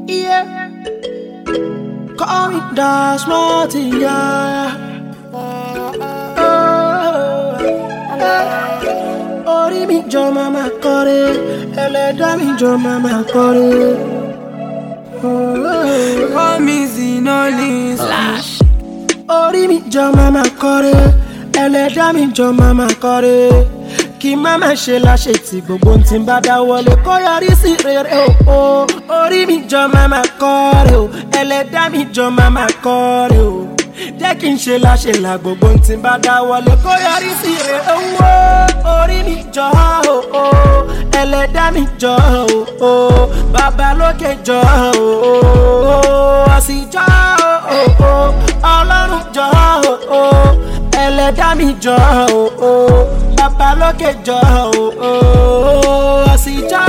Yeah. Call me Das Martin, yeah. Orí mi jọ mama kọ́re, ẹlẹ́dá mi jọ mama kọ́re. Call me Zinoli Slash. Orí mi jọ mama kọ́re, ẹlẹ́dá mi jọ mama kọ́re. Kí mama ṣe láṣẹ tí gbogbo tí ń bá dáwọ́lé kó yọrí sí rere o. Orí mi jọ mama kọ́re o, ẹlẹ́dá mi jọ mama kọ́re o. Jẹ́ kí n ṣe láṣẹ là gbogbo tí ń bá dáwọ́lé kó yọrí sí rere o. Orí mi jọ o, ẹlẹ́dá mi jọ o, bàbá lókè jọ o, ọ̀sìn jọ o, ọlọ́run jọ o, ẹlẹ́dá mi jọ o, bàbá lókè jọ o, ọ̀sìn jọ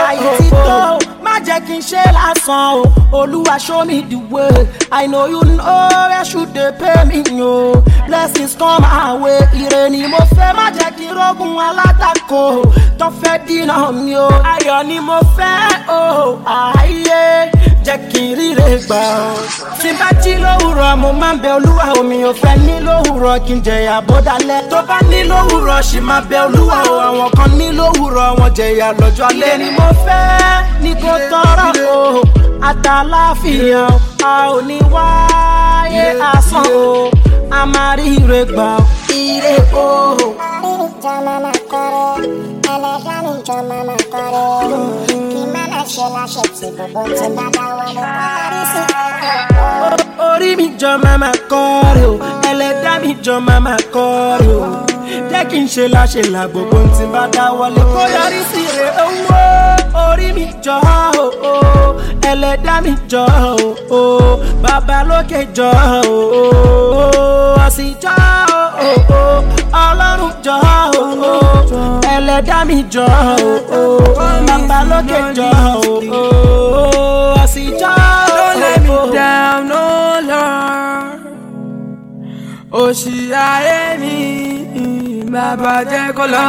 o. Má jẹ́ kí n ṣe lásán o, Olúwa show me the way. I know you know where should they pay me o. Blessings come my way, ire ni mo fẹ́. Má jẹ́ kí n rógun alátakò tó fẹ́ dínà mi o. Ayọ̀ ni mo fẹ́ o, ayé jẹ́ kí n ríre gbà o. Tí bá jí lówùrọ̀ mo máa ń bẹ Olúwa o, mi ò fẹ́ ní lówùrọ̀ kí n jẹ̀yà bó dalẹ̀. Tó bá ní lówùrọ̀ ṣì máa bẹ Olúwa o, àwọn kan ní lówùrọ̀ wọn jẹ̀yà lọ́jọ́ alẹ́. Ni mo fẹ́ ní kò tọrọ o, àtàláfíà a ò ní wáyé asán o, a máa rí ire gbà o, ire o. Jọ mama kọ́re, ẹlẹ́dá mi jọ mama kọ́re. Kí mama ṣe láṣẹ tí gbogbo tí bá dáwọ́lé kó yọrí sí rere o. Orí mi jọ mama kọ́re o, ẹlẹ́dá mi jọ mama kọ́re o. Jẹ́ kí n ṣe láṣẹ là gbogbo tí bá dáwọ́lé kó yọrí sí rere o. Orí mi jọ o, ẹlẹ́dá mi jọ o, bàbá lókè jọ o, ọ̀sìn jọ o, ọlọ́run jọ o, ẹlẹ́dá mi jọ o, bàbá lókè jọ o, ọ̀sìn jọ o. Don't let me down, no Lord. Òṣì ayé mi, bàbá jẹ́ kó lọ.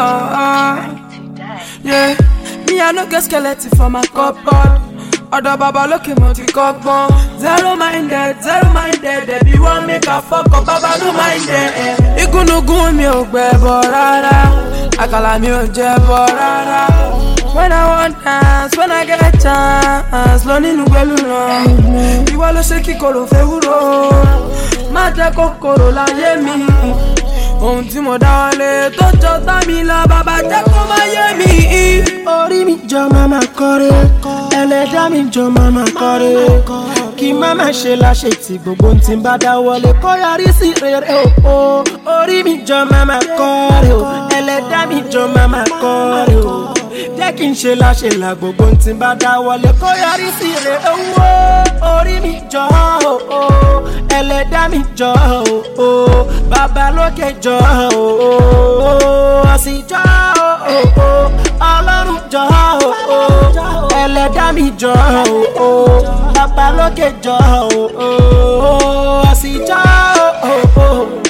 Yeah. Me, I no get skeleton for my cupboard. Ọ̀dọ̀ bàbá lókè mo ti kọ́gbọ́n. Zero minded, they be one make a fuck up, bàbá no minded. Igúnnugún mi ò gbẹ̀bọ̀ rárá, àkàlà mi ò jẹ̀bọ̀ rárá. When I want dance, when I get a chance, lọ nínú gbẹ̀lú ràn. Ìwọ ló ṣe kíkorò fẹ́ wúro, má jẹ́ kòkòrò láyé mi. Ohun tí mo dáwọ́lé tó jọ tá mi lọ, bàbá jẹ́ kó má yé mi. Orí mi jọ mama kọ́re, ẹlẹ́dá mi jọ mama kọ́re. Kí mama ṣe láṣẹ tí gbogbo tí ń bá dáwọ́lé kó yọrí sí rere o. Orí mi jọ mama kọ́re o, ẹlẹ́dá mi jọ mama kọ́re o. Jẹ́ kí n ṣe láṣẹ là gbogbo tí ń bá dáwọ́lé kó yọrí sí rere o. Orí mi jọ o, ẹlẹ́dá mi jọ o, bàbá lókè jọ o, ọ̀sìn jọ o, ọlọ́run jọ o, ẹlẹ́dá mi jọ o, bàbá lókè jọ o, ọ̀sìn jọ o.